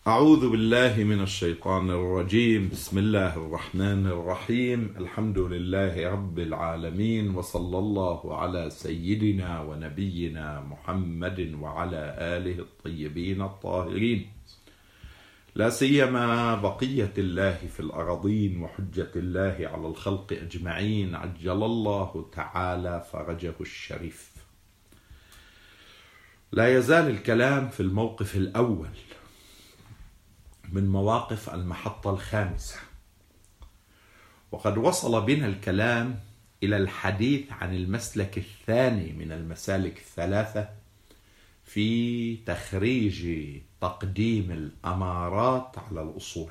أعوذ بالله من الشيطان الرجيم. بسم الله الرحمن الرحيم. الحمد لله رب العالمين، وصلى الله على سيدنا ونبينا محمد وعلى آله الطيبين الطاهرين، لا سيما بقية الله في الأراضين وحجة الله على الخلق أجمعين، عجل الله تعالى فرجه الشريف. لا يزال الكلام في الموقف الأول من مواقف المحطة الخامسة، وقد وصل بنا الكلام إلى الحديث عن المسلك الثاني من المسالك الثلاثة في تخريج تقديم الأمارات على الأصول.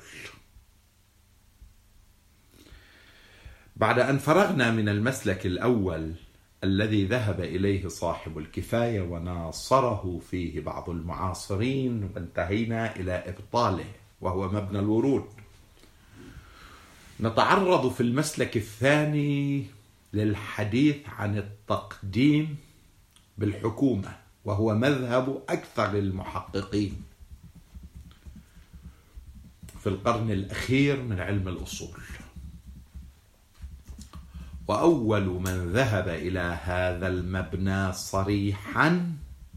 بعد أن فرغنا من المسلك الأول الذي ذهب إليه صاحب الكفاية وناصره فيه بعض المعاصرين، وانتهينا إلى إبطاله وهو مبنى الورود، نتعرض في المسلك الثاني للحديث عن التقديم بالحكومة، وهو مذهب أكثر المحققين في القرن الأخير من علم الأصول. وأول من ذهب إلى هذا المبنى صريحا،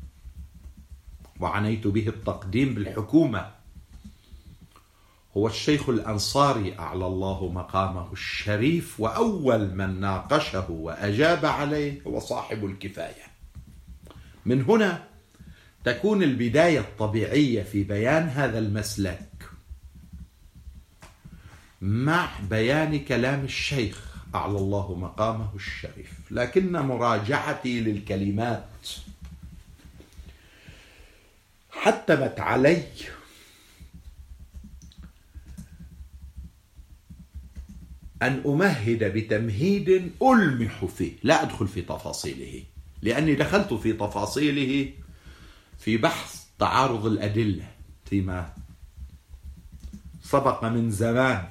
وعنيت به التقديم بالحكومة، هو الشيخ الأنصاري أعلى الله مقامه الشريف، وأول من ناقشه وأجاب عليه هو صاحب الكفاية. من هنا تكون البداية الطبيعية في بيان هذا المسلك مع بيان كلام الشيخ أعلى الله مقامه الشريف، لكن مراجعتي للكلمات حتمت علي أن أمهد بتمهيد ألمح فيه، لا أدخل في تفاصيله، لأني دخلت في تفاصيله في بحث تعارض الأدلة فيما سبق من زمان.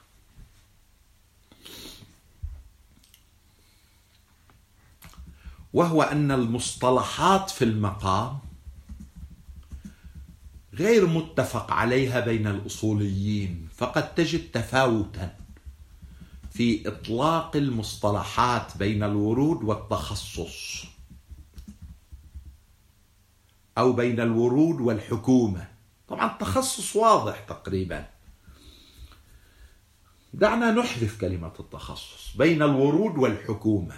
وهو أن المصطلحات في المقام غير متفق عليها بين الأصوليين، فقد تجد تفاوتا في إطلاق المصطلحات بين الورود والتخصص، أو بين الورود والحكومة. طبعا التخصص واضح تقريبا، دعنا نحذف كلمة التخصص بين الورود والحكومة.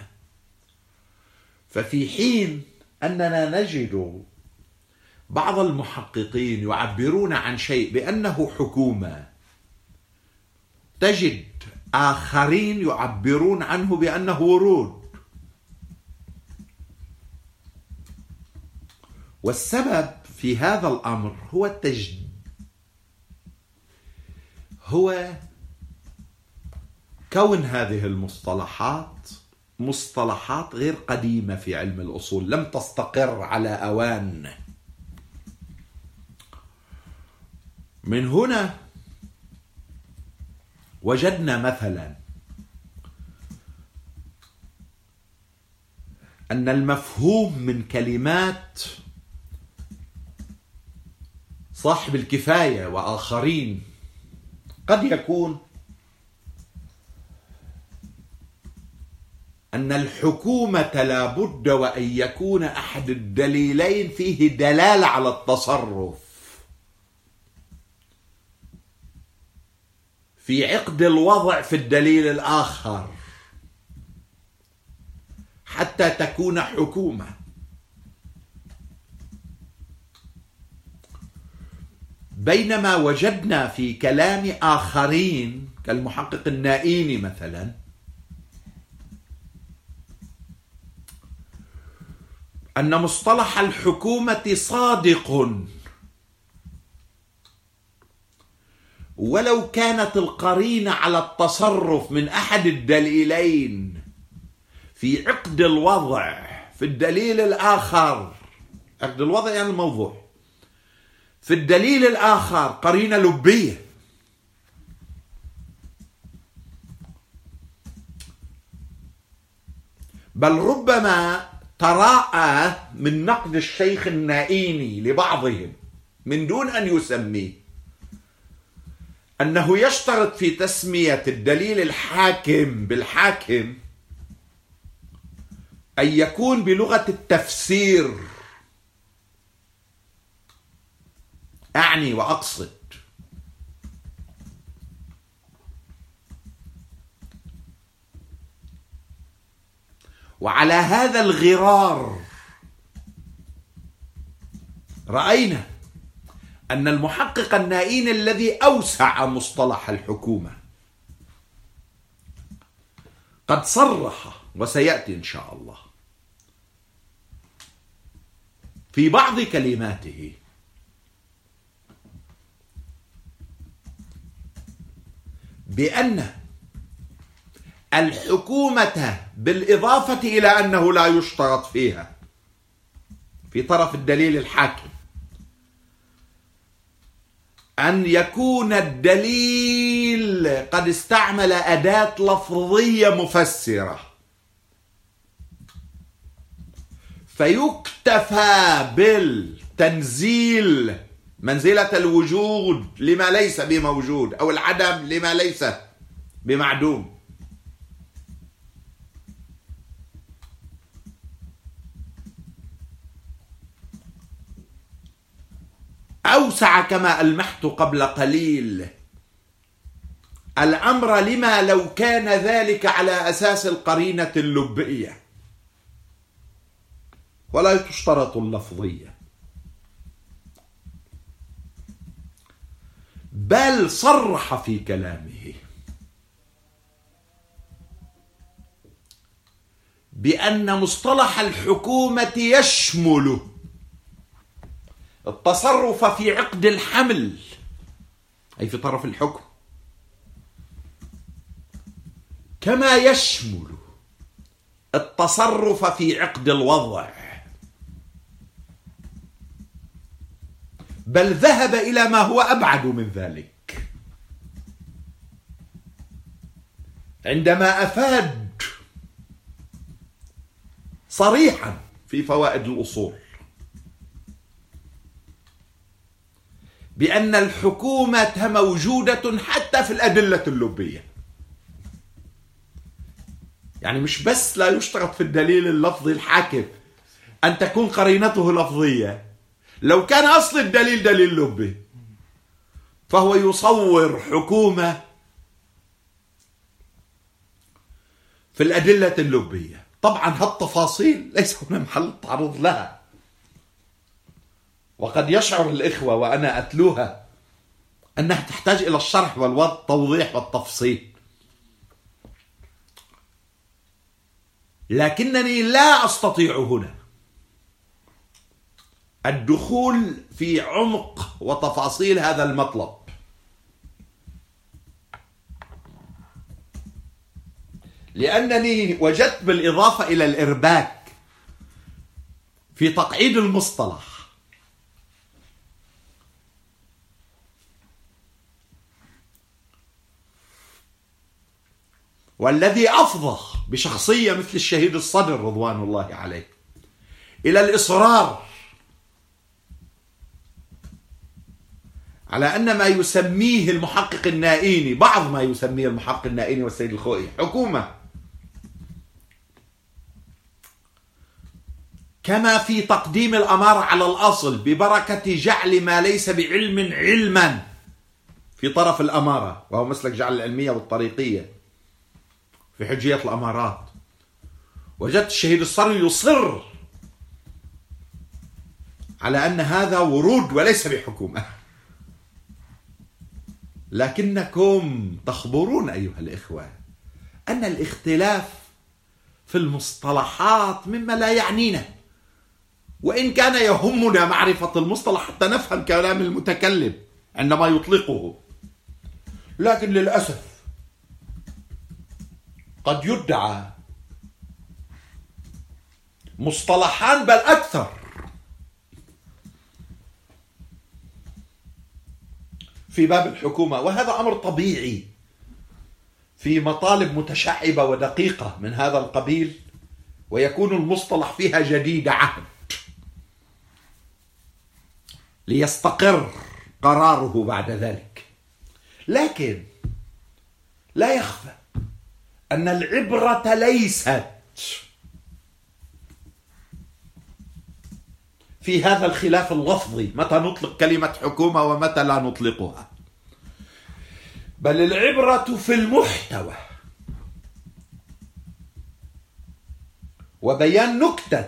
ففي حين أننا نجد بعض المحققين يعبرون عن شيء بأنه حكومة، تجد آخرين يعبرون عنه بأنه ورود. والسبب في هذا الأمر هو كون هذه المصطلحات مصطلحات غير قديمة في علم الأصول، لم تستقر على أوان. من هنا وجدنا مثلا أن المفهوم من كلمات صاحب الكفاية وآخرين قد يكون أن الحكومة لا بد وأن يكون أحد الدليلين فيه دلالة على التصرف في عقد الوضع في الدليل الآخر حتى تكون حكومة. بينما وجدنا في كلام آخرين كالمحقق النائيني مثلا أن مصطلح الحكومة صادق ولو كانت القرينة على التصرف من أحد الدليلين في عقد الوضع في الدليل الآخر. عقد الوضع يعني الموضوع، في الدليل الآخر قرينة لبية، بل ربما تراءى من نقد الشيخ النائيني لبعضهم من دون أن يسميه أنه يشترط في تسمية الدليل الحاكم بالحاكم أن يكون بلغة التفسير. أعني وأقصد وعلى هذا الغرار رأينا أن المحقق النائين الذي أوسع مصطلح الحكومة قد صرح، وسيأتي إن شاء الله في بعض كلماته، بأن الحكومة بالإضافة إلى أنه لا يشترط فيها في طرف الدليل الحاكم أن يكون الدليل قد استعمل أداة لفظية مفسرة، فيكتفى بالتنزيل منزلة الوجود لما ليس بموجود أو العدم لما ليس بمعدوم. أوسع كما ألمحت قبل قليل الأمر لما لو كان ذلك على أساس القرينة اللبئية ولا تشترط اللفظية، بل صرح في كلامه بأن مصطلح الحكومة يشمل التصرف في عقد الحمل أي في طرف الحكم، كما يشمل التصرف في عقد الوضع، بل ذهب إلى ما هو أبعد من ذلك عندما أفاد صريحا في فوائد الأصول بأن الحكومة موجودة حتى في الأدلة اللبية. يعني مش بس لا يشترط في الدليل اللفظي الحاكم أن تكون قرينته لفظية، لو كان أصل الدليل دليل لبي فهو يصور حكومة في الأدلة اللبية. طبعا هالتفاصيل ليس هنا محل التعرض لها، وقد يشعر الإخوة وأنا أتلوها أنها تحتاج إلى الشرح والتوضيح والتفصيل، لكنني لا أستطيع هنا الدخول في عمق وتفاصيل هذا المطلب، لأنني وجدت بالإضافة إلى الإرباك في تقعيد المصطلح والذي أفضى بشخصية مثل الشهيد الصدر رضوان الله عليه إلى الإصرار على أن ما يسميه المحقق النائيني، بعض ما يسميه المحقق النائيني والسيد الخوئي حكومة، كما في تقديم الأمارة على الأصل ببركة جعل ما ليس بعلم علما في طرف الأمارة، وهو مسلك جعل العلمية والطريقية في حجية الأمارات. وجدت الشهيد الصدر يصر على أن هذا ورود وليس بحكومة، لكنكم تخبرون أيها الإخوة أن الاختلاف في المصطلحات مما لا يعنينا، وإن كان يهمنا معرفة المصطلح حتى نفهم كلام المتكلم عندما يطلقه، لكن للأسف قد يدعى مصطلحان بل أكثر في باب الحكومة، وهذا أمر طبيعي في مطالب متشعبة ودقيقة من هذا القبيل، ويكون المصطلح فيها جديد عهد ليستقر قراره بعد ذلك. لكن لا يخفى أن العبرة ليست في هذا الخلاف اللفظي، متى نطلق كلمة حكومة ومتى لا نطلقها، بل العبرة في المحتوى وبيان نكتة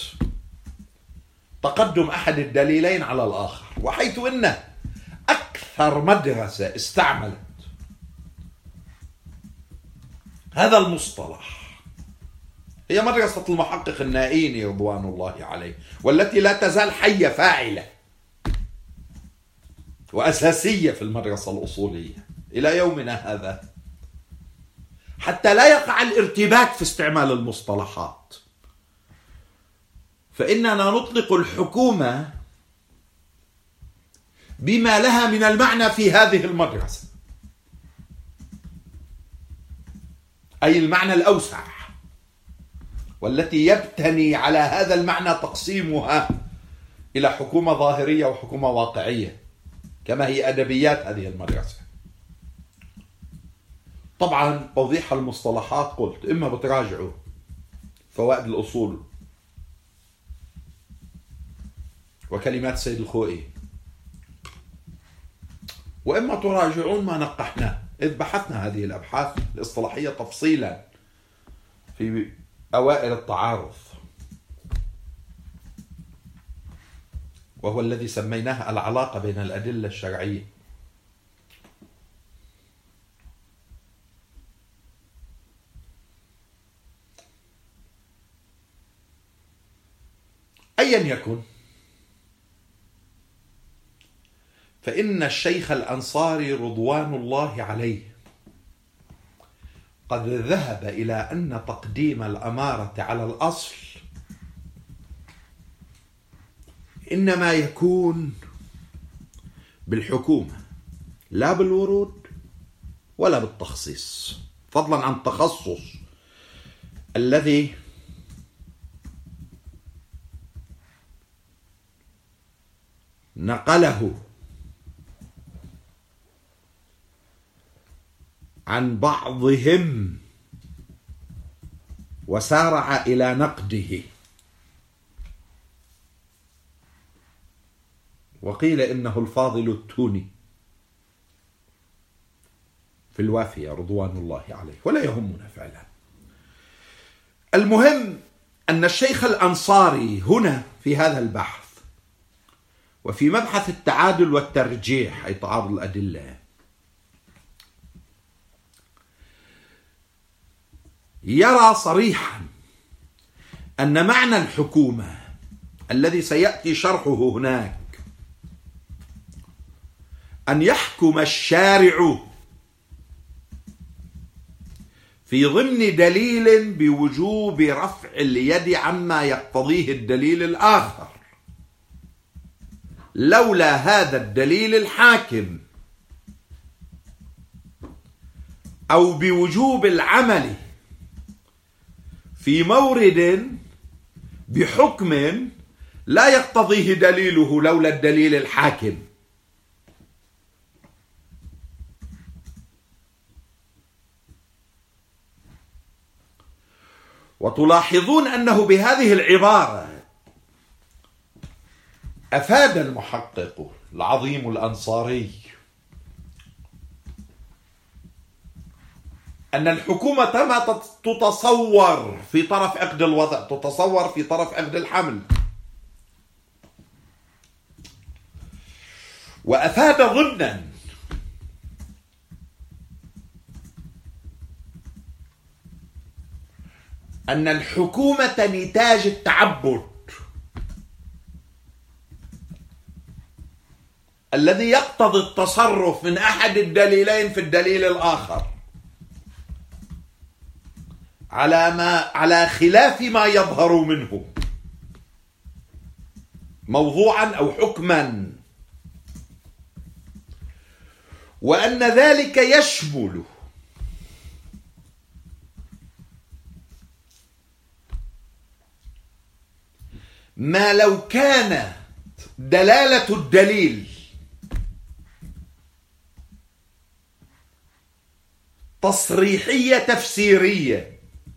تقدم أحد الدليلين على الآخر. وحيث أن أكثر مدرسة استعملت هذا المصطلح هي مدرسة المحقق النائيني رضوان الله عليه، والتي لا تزال حية فاعلة وأساسية في المدرسة الأصولية إلى يومنا هذا، حتى لا يقع الارتباك في استعمال المصطلحات. فإننا نطلق الحكومة بما لها من المعنى في هذه المدرسة، أي المعنى الأوسع، والتي يبتني على هذا المعنى تقسيمها إلى حكومة ظاهرية وحكومة واقعية، كما هي أدبيات هذه المدرسة. طبعا توضيح المصطلحات قلت إما بتراجعوا فوائد الأصول وكلمات سيد الخوئي، وإما تراجعون ما نقحناه، إذ بحثنا هذه الأبحاث الاصطلاحية تفصيلا في أوائل التعارف، وهو الذي سميناه العلاقة بين الأدلة الشرعية. أيا يكن، فإن الشيخ الأنصاري رضوان الله عليه قد ذهب إلى أن تقديم الأمارة على الأصل إنما يكون بالحكومة، لا بالورود ولا بالتخصيص، فضلا عن التخصص الذي نقله عن بعضهم وسارع إلى نقده. وقيل إنه الفاضل التوني في الوافية رضوان الله عليه، ولا يهمنا فعلا. المهم أن الشيخ الأنصاري هنا في هذا البحث وفي مبحث التعادل والترجيح، أي تعارض الأدلة، يرى صريحا أن معنى الحكومة الذي سيأتي شرحه هناك أن يحكم الشارع في ضمن دليل بوجوب رفع اليد عما يقتضيه الدليل الآخر، لولا هذا الدليل الحاكم، أو بوجوب العمل في مورد بحكم لا يقتضيه دليله لولا الدليل الحاكم. وتلاحظون أنه بهذه العبارة أفاد المحقق العظيم الأنصاري أن الحكومة ما تتصور في طرف عقد الوضع، تتصور في طرف عقد الحمل. وأفاد ضمنا أن الحكومة نتاج التعبد الذي يقتضي التصرف من أحد الدليلين في الدليل الآخر على خلاف ما يظهر منه موضوعا أو حكما، وأن ذلك يشمل ما لو كانت دلالة الدليل تصريحية تفسيرية،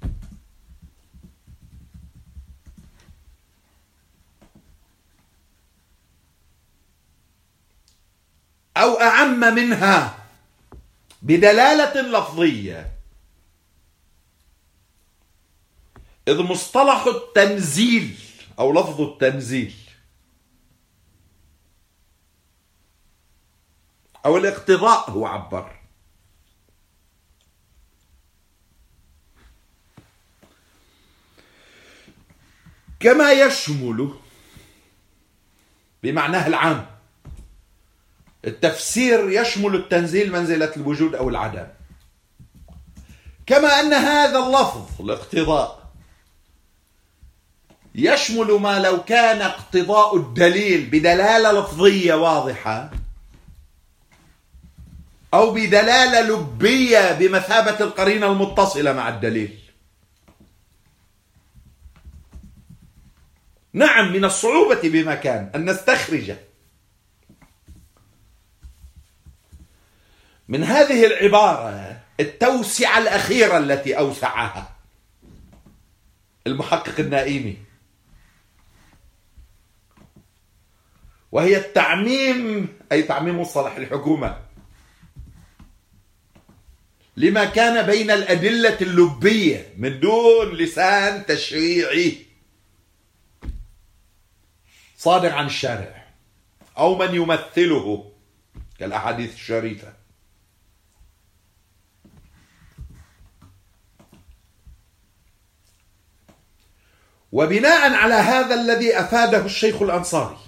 أو أعم منها بدلالة لفظية، إذ مصطلح التنزيل أو لفظ التنزيل أو الاقتضاء هو عبر كما يشمل بمعناه العام. التفسير يشمل التنزيل منزلة الوجود أو العدم، كما أن هذا اللفظ الاقتضاء يشمل ما لو كان اقتضاء الدليل بدلالة لفظية واضحة أو بدلالة لبية بمثابة القرينة المتصلة مع الدليل. نعم، من الصعوبة بمكان أن نستخرج من هذه العبارة التوسعة الأخيرة التي أوسعها المحقق النائمي، وهي التعميم، أي تعميم مصطلح الحكومة لما كان بين الأدلة اللبية من دون لسان تشريعي صادر عن الشارع أو من يمثله كالأحاديث الشريفة. وبناء على هذا الذي أفاده الشيخ الأنصاري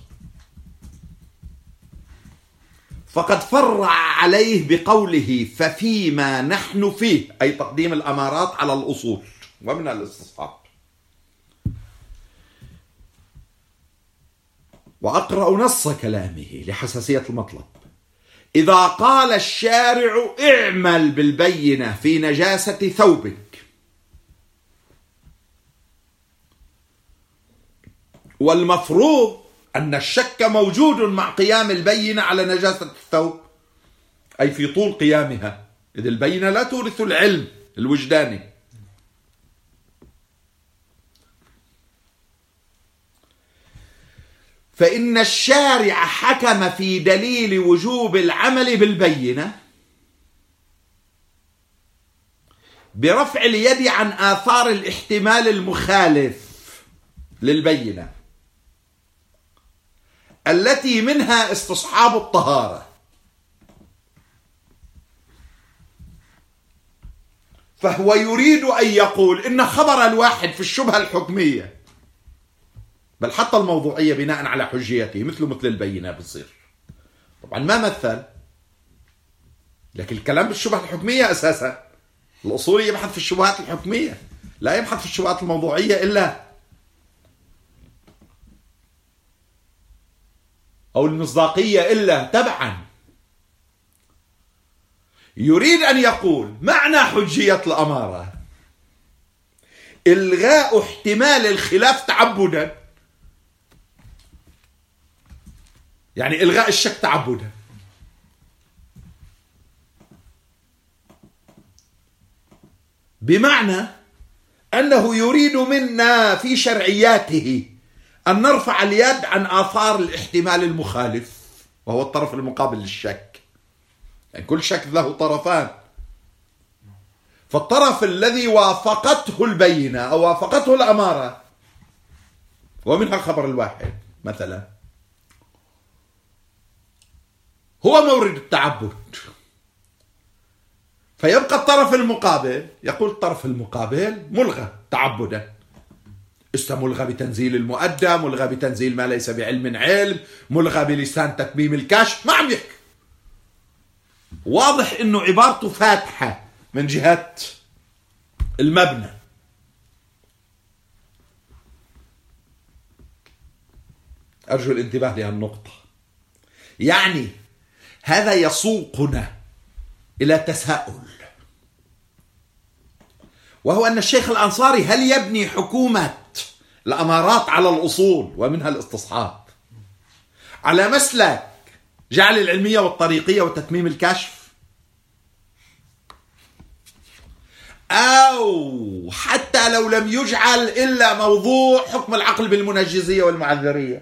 فقد فرع عليه بقوله ففيما نحن فيه، أي تقديم الأمارات على الأصول ومن الاستصحاب. وأقرأ نص كلامه لحساسية المطلب: إذا قال الشارع اعمل بالبينة في نجاسة ثوبك، والمفروض أن الشك موجود مع قيام البينة على نجاسة الثوب، أي في طول قيامها، إذ البينة لا تورث العلم الوجداني. فإن الشارع حكم في دليل وجوب العمل بالبينة برفع اليد عن آثار الاحتمال المخالف للبينة التي منها استصحاب الطهارة. فهو يريد أن يقول إن خبر الواحد في الشبهة الحكمية بل حتى الموضوعية بناء على حجيته مثل البينة بتصير. طبعا ما مثل، لكن الكلام بالشبهة الحكمية أساسا. الأصولي يبحث في الشبهات الحكمية، لا يبحث في الشبهات الموضوعية إلا أو المصداقية إلا تبعا. يريد أن يقول معنى حجية الأمارة إلغاء احتمال الخلاف تعبدا، يعني إلغاء الشك تعبدا، بمعنى أنه يريد منا في شرعياته أن نرفع اليد عن آثار الاحتمال المخالف وهو الطرف المقابل للشك. يعني كل شك له طرفان، فالطرف الذي وافقته البينة أو وافقته الأمارة ومنها الخبر الواحد مثلا هو مورد التعبد، فيبقى الطرف المقابل يقول الطرف المقابل ملغى تعبدا، ملغى بتنزيل المؤدى، ملغى بتنزيل ما ليس بعلم علم، ملغى بلسان تتميم الكشف. ما عم يحكي، واضح انه عبارته فاتحة من جهة المبنى. أرجو الانتباه لهالنقطة. يعني هذا يسوقنا إلى تساؤل، وهو أن الشيخ الأنصاري هل يبني حكومة الأمارات على الأصول ومنها الاستصحاب على مسلك جعل العلمية والطريقية وتتميم الكشف، أو حتى لو لم يجعل إلا موضوع حكم العقل بالمنجزية والمعذرية.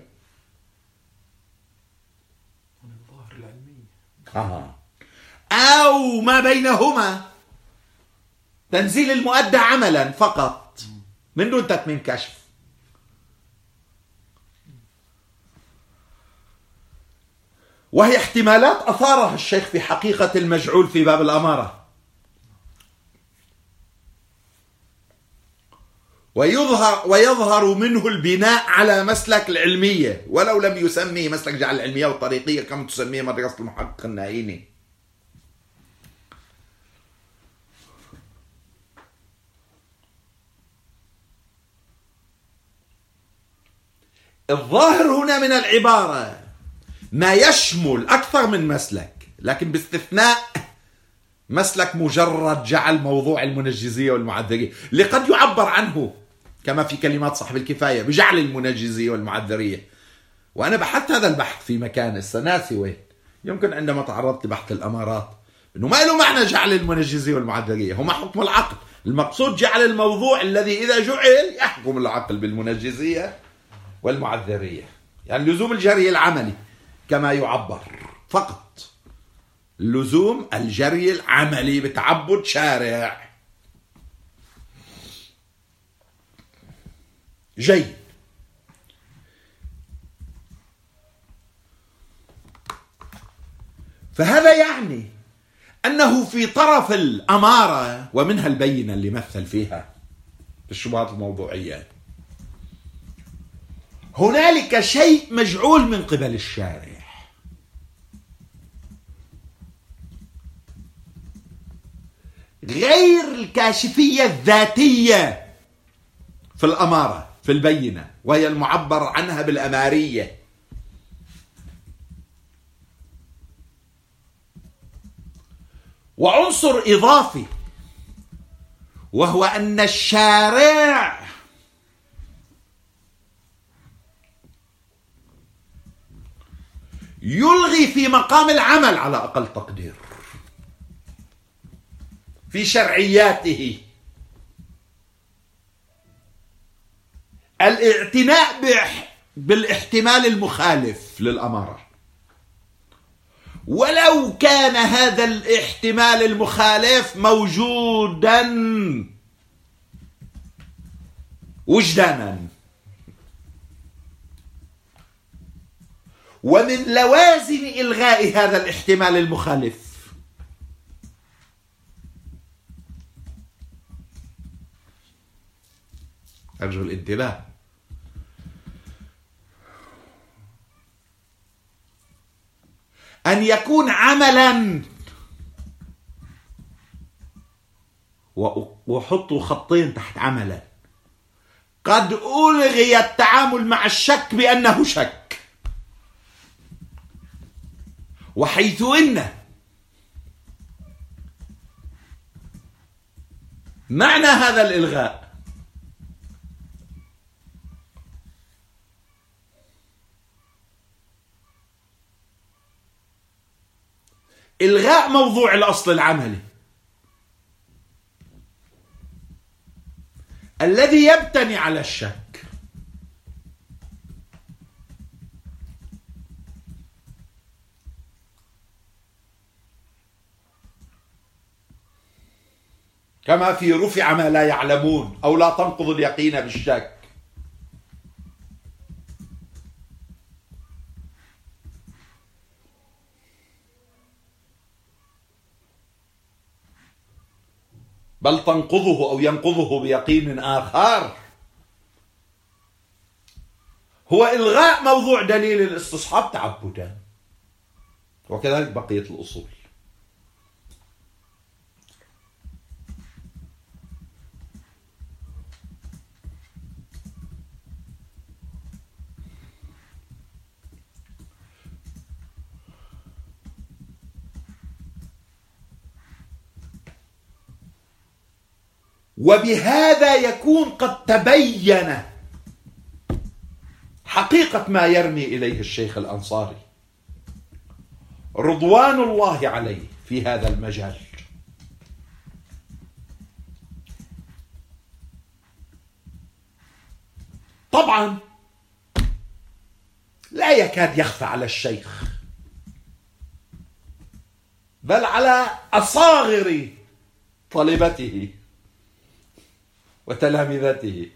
أو ما بينهما، تنزيل المؤدى عملا فقط من دون تتميم كشف. وهي احتمالات أثارها الشيخ في حقيقة المجعول في باب الأمارة. ويظهر منه البناء على مسلك العلمية، ولو لم يسميه مسلك جعل العلمية والطريقية كما تسميه مدرسة المحقق النائيني. الظاهر هنا من العبارة ما يشمل أكثر من مسلك، لكن باستثناء مسلك مجرد جعل موضوع المنجزية والمعذرية، اللي قد يعبر عنه كما في كلمات صاحب الكفاية بجعل المنجزية والمعذرية. وأنا بحثت هذا البحث في مكان السناسي وين، يمكن عندما تعرضت لبحث الأمارات، إنه ما له معنى جعل المنجزية والمعذرية، هما حكم العقل. المقصود جعل الموضوع الذي إذا جعل يحكم العقل بالمنجزية والمعذرية، يعني لزوم الجري العملي كما يعبر فقط، لزوم الجري العملي بتعبد شارع. جيد. فهذا يعني أنه في طرف الأمارة ومنها البينة اللي مثل فيها في الشبهات الموضوعية هنالك شيء مجعول من قبل الشارع، غير الكاشفية الذاتية في الأمارة في البينة، وهي المعبر عنها بالأمارية. وعنصر إضافي وهو أن الشارع يلغي في مقام العمل على أقل تقدير في شرعياته الاعتناء بالاحتمال المخالف للأمارة، ولو كان هذا الاحتمال المخالف موجودا وجدانا. ومن لوازم إلغاء هذا الاحتمال المخالف أرجو الانتباه أن يكون عملا، وحطوا خطين تحت عملا، قد ألغي التعامل مع الشك بأنه شك، وحيث إن معنى هذا الإلغاء إلغاء موضوع الأصل العملي الذي يبتني على الشك، كما في رفع ما لا يعلمون أو لا تنقض اليقين بالشك. بل تنقضه أو ينقضه بيقين آخر، هو إلغاء موضوع دليل الاستصحاب تعبدا، وكذلك بقية الأصول. وبهذا يكون قد تبين حقيقة ما يرمي إليه الشيخ الأنصاري رضوان الله عليه في هذا المجال، طبعا لا يكاد يخفى على الشيخ بل على أصاغر طالبته وتلامذته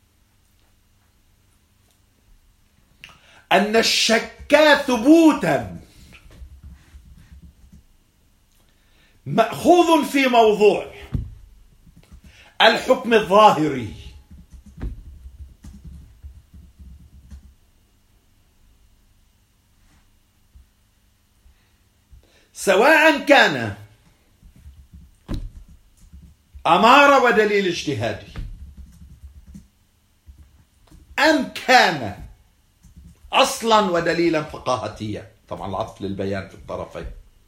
أن الشك ثبوتا مأخوذ في موضوع الحكم الظاهري، سواء كان أمارة ودليل اجتهادي أم كان أصلا ودليلا فقاهتيا. طبعا العطف للبيان في الطرفين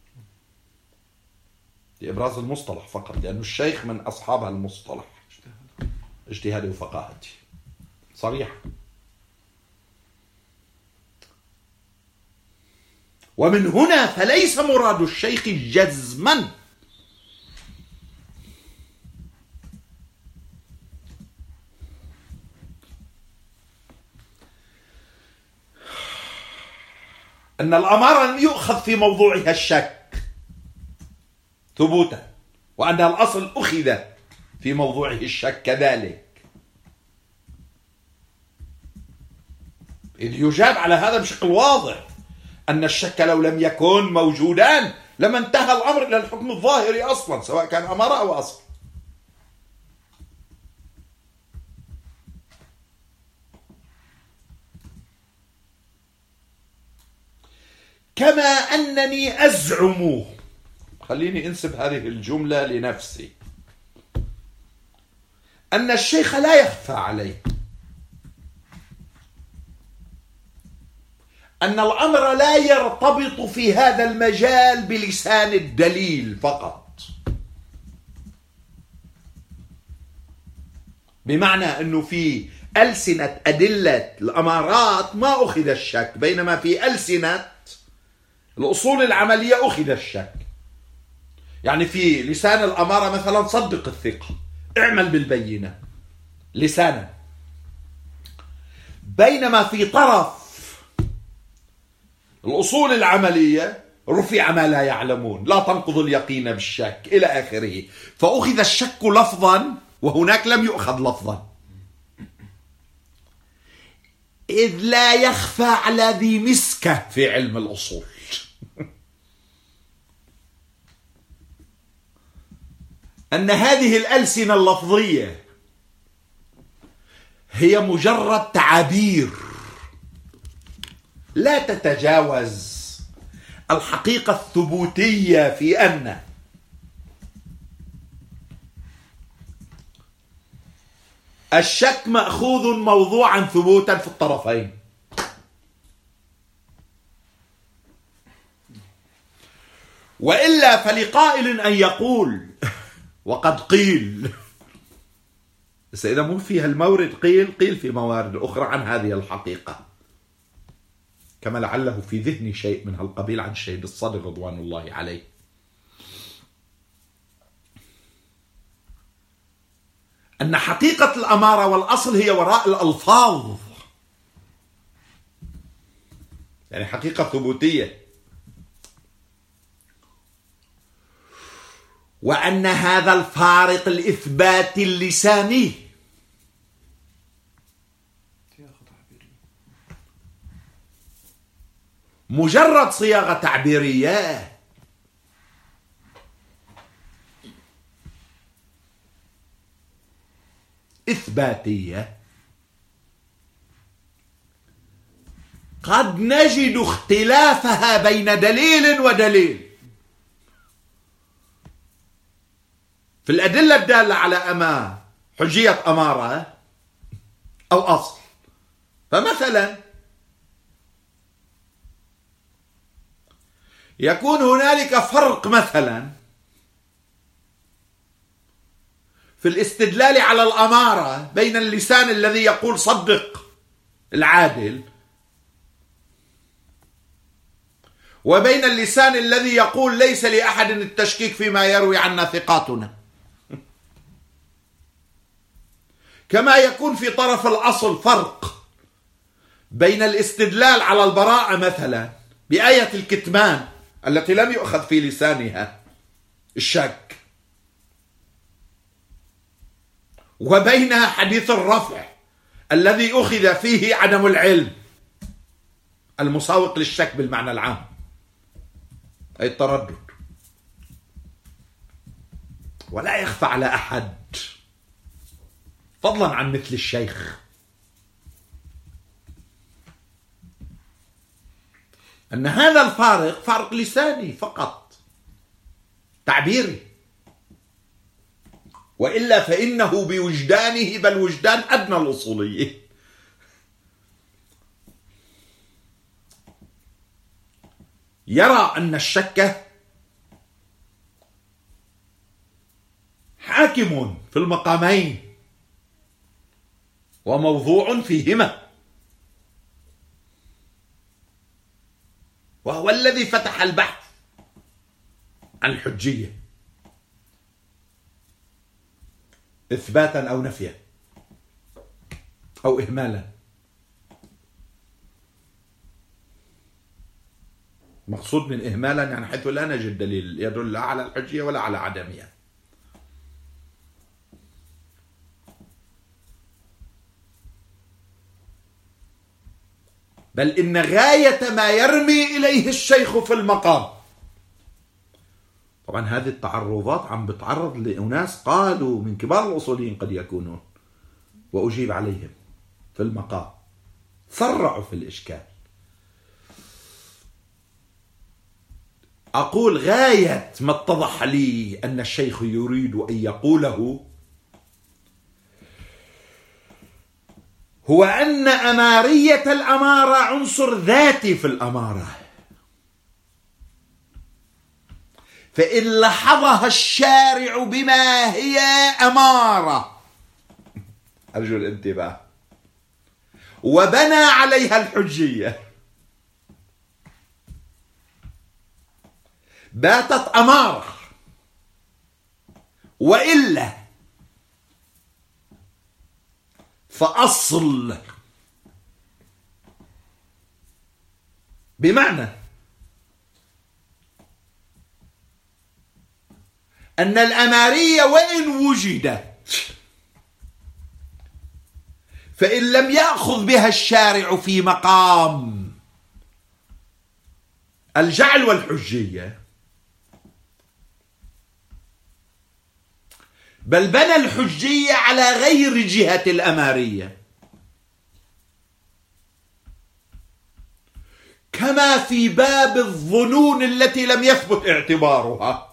لإبراز المصطلح فقط، لأن الشيخ من أصحاب المصطلح اجتهادي وفقاهتي صريح. ومن هنا فليس مراد الشيخ جزما أن الأمارة لم يؤخذ في موضوعها الشك ثبوتا، وأن الأصل أخذ في موضوعه الشك كذلك، إذ يجاب على هذا بشكل واضح أن الشك لو لم يكن موجودان لما انتهى الأمر إلى الحكم الظاهري أصلا، سواء كان أمارة أو أصل. كما أنني أزعم، خليني أنسب هذه الجملة لنفسي، أن الشيخ لا يخفى عليه أن الأمر لا يرتبط في هذا المجال بلسان الدليل فقط، بمعنى أنه في ألسنة أدلة الأمارات ما أخذ الشك، بينما في ألسنة الأصول العملية أخذ الشك. يعني في لسان الأمارة مثلا صدق الثقة، اعمل بالبينة لسانا، بينما في طرف الأصول العملية رفع ما لا يعلمون، لا تنقض اليقين بالشك إلى آخره، فأخذ الشك لفظا وهناك لم يؤخذ لفظا، إذ لا يخفى على ذي مسكة في علم الأصول أن هذه الألسنة اللفظية هي مجرد تعابير لا تتجاوز الحقيقة الثبوتية في أن الشك مأخوذ موضوعا ثبوتا في الطرفين. وإلا فلقائل أن يقول وقد قيل، بس إذا مو فيها المورد قيل في موارد أخرى عن هذه الحقيقة، كما لعله في ذهني شيء من هالقبيل عن الشهيد الصدر رضوان الله عليه. أن حقيقة الأمارة والأصل هي وراء الألفاظ، يعني حقيقة ثبوتية، وأن هذا الفارق الإثباتي اللساني مجرد صياغة تعبيرية إثباتية قد نجد اختلافها بين دليل ودليل في الأدلة الدالة على حجية أمارة أو أصل. فمثلا يكون هنالك فرق مثلا في الاستدلال على الأمارة بين اللسان الذي يقول صدق العادل وبين اللسان الذي يقول ليس لأحد التشكيك فيما يروي عنا ثقاتنا، كما يكون في طرف الأصل فرق بين الاستدلال على البراءة مثلا بآية الكتمان التي لم يؤخذ في لسانها الشك، وبين حديث الرفع الذي أخذ فيه عدم العلم المساوق للشك بالمعنى العام، أي التردد. ولا يخفى على أحد فضلا عن مثل الشيخ أن هذا الفارق فارق لساني فقط، تعبيري، وإلا فإنه بوجدانه، بل وجدان أدنى الأصوليين، يرى أن الشك حاكم في المقامين وموضوع فيهما، وهو الذي فتح البحث عن الحجية إثباتا أو نفيا أو إهمالا. مقصود من إهمالا يعني حيث لا نجد دليل يدل لا على الحجية ولا على عدمها. بل إن غاية ما يرمي إليه الشيخ في المقام، طبعا هذه التعرضات عم بتعرض لأناس قالوا من كبار الأصوليين قد يكونون، وأجيب عليهم في المقام، سرعوا في الإشكال. أقول غاية ما اتضح لي أن الشيخ يريد أن يقوله هو أن أمارية الأمارة عنصر ذاتي في الأمارة، فإن لاحظها الشارع بما هي أمارة، أرجو الانتباه، وبنى عليها الحجية، باتت أمارة، وإلا فأصل، بمعنى أن الأمارية وإن وجدت فإن لم يأخذ بها الشارع في مقام الجعل والحجية، بل بنى الحجية على غير جهة الأمارية، كما في باب الظنون التي لم يثبت اعتبارها،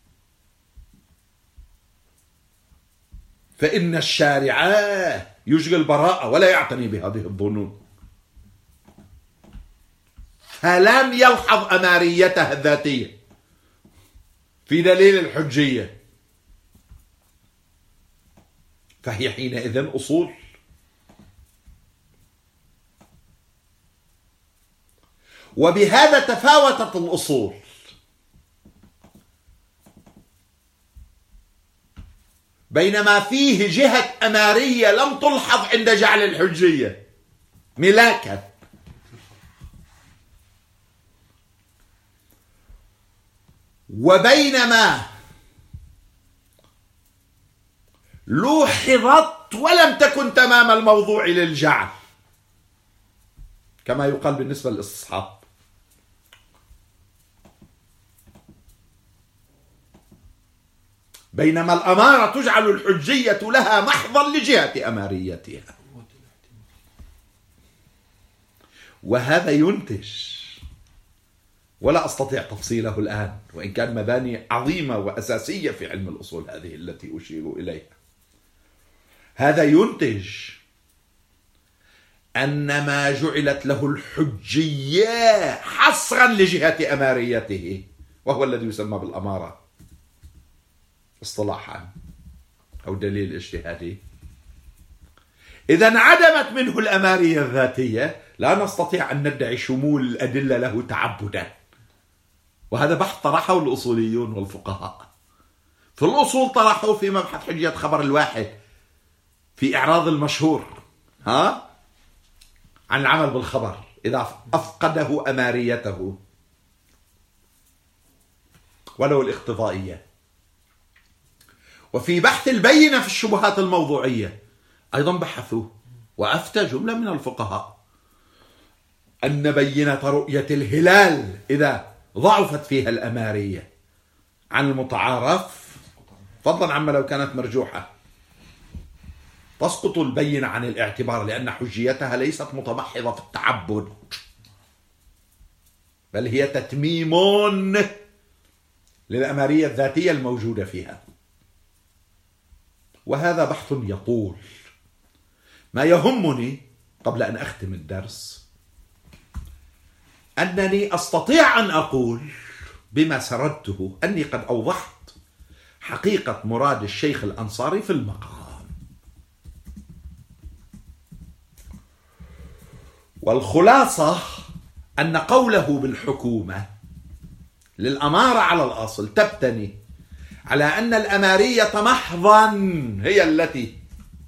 فإن الشارع يشغل براءة ولا يعتني بهذه الظنون، فلم يلحظ أماريتها الذاتية في دليل الحجية، فهي حينئذ أصول. وبهذا تفاوتت الأصول، بينما فيه جهة أمارية لم تلحظ عند جعل الحجية ملاكا، وبينما لوحظت ولم تكن تمام الموضوع للجعل، كما يقال بالنسبة للاستصحاب. بينما الأمارة تجعل الحجية لها محضا لجهة أماريتها، وهذا ينتج، ولا أستطيع تفصيله الآن، وإن كان مباني عظيمة وأساسية في علم الأصول هذه التي أشير إليها، هذا ينتج أن ما جعلت له الحجية حصرا لجهة أماريته، وهو الذي يسمى بالأمارة اصطلاحا أو دليل اجتهادي، إذا انعدمت منه الأمارية الذاتية، لا نستطيع أن ندعي شمول الأدلة له تعبدا. وهذا بحث طرحه الأصوليون والفقهاء في الأصول، طرحوه في مبحث حجية خبر الواحد في إعراض المشهور، عن العمل بالخبر إذا أفقده أماريته ولو الاقتضائية. وفي بحث البينة في الشبهات الموضوعية أيضا بحثوا وأفتى جملة من الفقهاء أن بينة رؤية الهلال إذا ضعفت فيها الأمارية عن المتعارف، فضلا عما لو كانت مرجوحة، تسقط البينة عن الاعتبار، لأن حجيتها ليست متمحضة في التعبد، بل هي تتميم للأمارية الذاتية الموجودة فيها. وهذا بحث يطول. ما يهمني قبل أن أختم الدرس أنني أستطيع أن أقول بما سردته أني قد أوضحت حقيقة مراد الشيخ الأنصاري في المقام. والخلاصة أن قوله بالحكومة للأمارة على الأصل تبتني على أن الأمارية محضا هي التي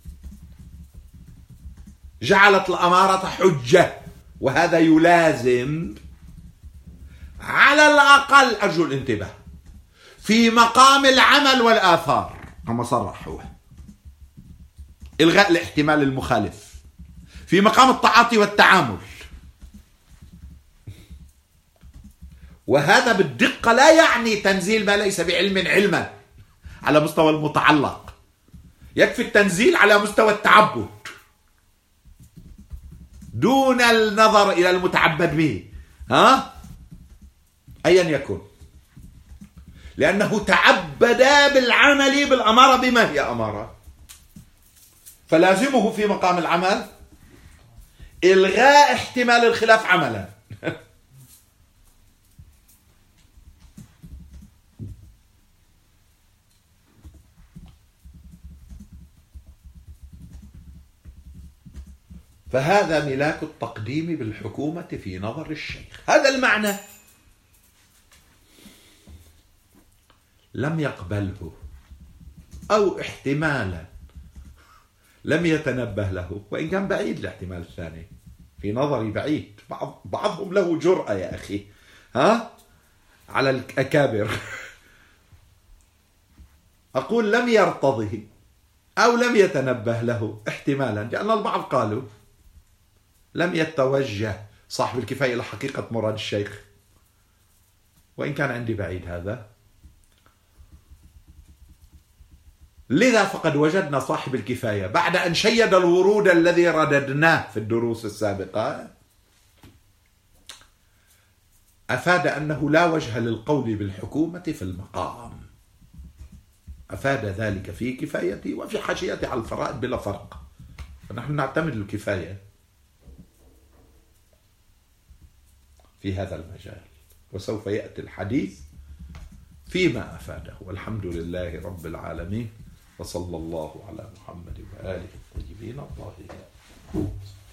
جعلت الأمارة حجة، وهذا يلازم على الأقل، أرجو الانتباه، في مقام العمل والآثار كما صرح هو، إلغاء الاحتمال المخالف، في مقام التعاطي والتعامل. وهذا بالدقة لا يعني تنزيل ما ليس بعلم علما على مستوى المتعلق، يكفي التنزيل على مستوى التعبد دون النظر إلى المتعبد به، أيا يكن، لأنه تعبد بالعمل بالأمارة بما هي أمارة، فلازمه في مقام العمل إلغاء احتمال الخلاف عملا. فهذا ملاك التقديم بالحكومة في نظر الشيخ. هذا المعنى لم يقبله أو احتمالا لم يتنبه له، وإن كان بعيد الاحتمال الثاني في نظري بعيد، بعضهم له جرأة يا أخي على الأكابر. أقول لم يرتضه أو لم يتنبه له احتمالا، لأن البعض قالوا لم يتوجه صاحب الكفاية إلى حقيقة مراد الشيخ، وإن كان عندي بعيد هذا. لذا فقد وجدنا صاحب الكفاية بعد أن شيد الورود الذي رددناه في الدروس السابقة أفاد أنه لا وجه للقول بالحكومة في المقام. أفاد ذلك في كفايتي وفي حاشيتي على الفرائض بلا فرق، فنحن نعتمد الكفاية في هذا المجال، وسوف يأتي الحديث فيما أفاده. والحمد لله رب العالمين، وصلى الله على محمد وآله الطيبين الطاهرين.